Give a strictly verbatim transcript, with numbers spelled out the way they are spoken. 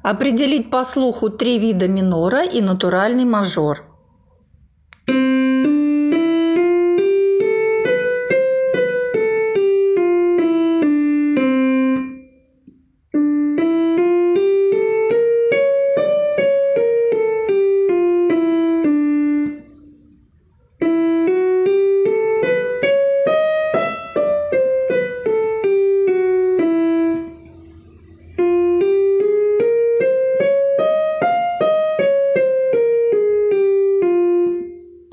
Определить по слуху три вида минора и натуральный мажор.